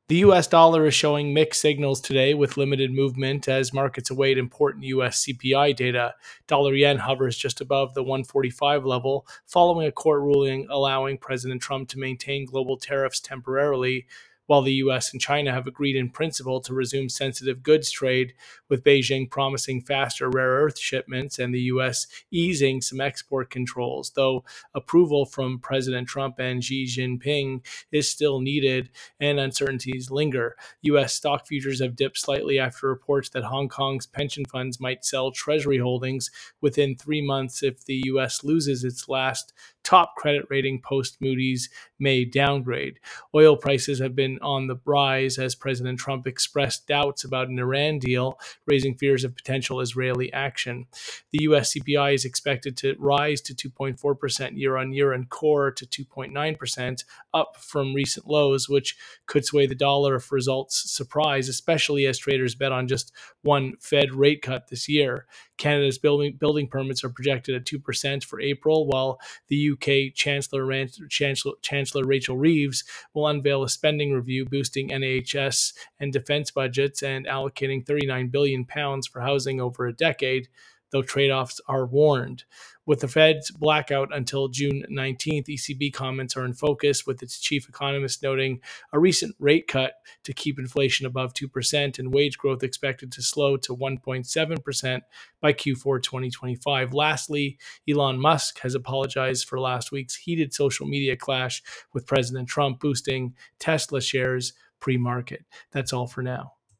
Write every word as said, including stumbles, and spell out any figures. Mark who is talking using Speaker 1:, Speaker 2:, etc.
Speaker 1: The U S dollar is showing mixed signals today with limited movement as markets await important U S C P I data. Dollar yen hovers just above the one forty-five level following a court ruling allowing President Trump to maintain global tariffs temporarily, while the U S and China have agreed in principle to resume sensitive goods trade, with Beijing promising faster rare earth shipments and the U S easing some export controls, though approval from President Trump and Xi Jinping is still needed and uncertainties linger. U S stock futures have dipped slightly after reports that Hong Kong's pension funds might sell treasury holdings within three months if the U S loses its last top credit rating post Moody's May downgrade. Oil prices have been on the rise as President Trump expressed doubts about an Iran deal, raising fears of potential Israeli action. The U S C P I is expected to rise to two point four percent year on year and core to two point nine percent, up from recent lows, which could sway the dollar if results surprise, especially as traders bet on just one Fed rate cut this year. Canada's building building permits are projected at two percent for April, while the U K Chancellor, Chancellor, Chancellor Rachel Reeves will unveil a spending review boosting N H S and defense budgets and allocating thirty-nine billion pounds for housing over a decade, though trade-offs are warned. With the Fed's blackout until June nineteenth, E C B comments are in focus, with its chief economist noting a recent rate cut to keep inflation above two percent and wage growth expected to slow to one point seven percent by Q four twenty twenty-five. Lastly, Elon Musk has apologized for last week's heated social media clash with President Trump, boosting Tesla shares pre-market. That's all for now.